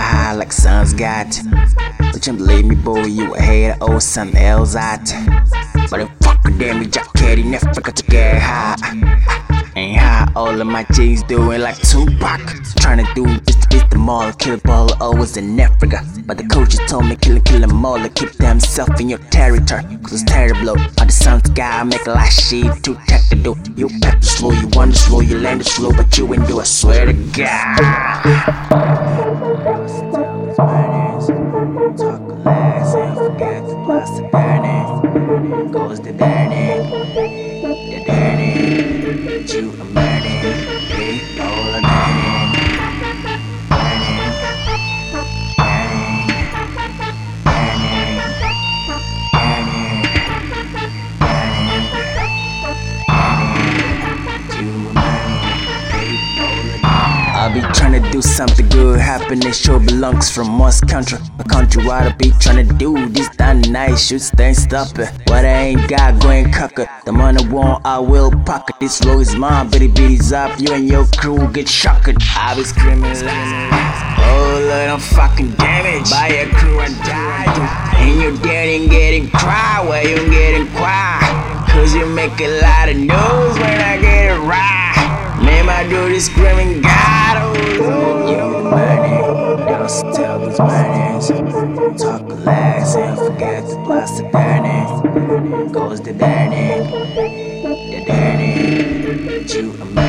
high like sun's got. But you believe me, boy, you a hater or something else out. But if fuck a damn Jack Caddy, never forgot to get high. Ain't high, all of my G's doing like Tupac. Tryna do just to beat them all, kill a ball always in Africa. But the coaches told me kill them all, to keep themselves in your territory. Cause it's terrible, all the sun's guy make a lot of shit to tech to do. You pep the slow, you wander slow, you land it slow, but you ain't do, I swear to God. Talk less and forget the plus the burning. Goes the burning, the burning. You a burning, we all a burning. Burning, burning, burning, burning, burning. You a burning, we all a burning. I be tryna do something good, happiness sure belongs from us country. A country wide I be tryna do this damn nice shit, stay stopping. What I ain't got, go and cock it. The money want, I will pocket. This flow is mine, bitty bitties up. You and your crew get shocked. I be screaming like, oh Lord, I'm fucking damaged by your crew and die. And you're dead and getting cry, where you getting quiet. Cause you make a lot of noise when I get it right. Man, I do this screaming God, oh Lord, you money. Don't tell these burners. Talk less and forget the plus the burning. Goes the burning, the burning. You a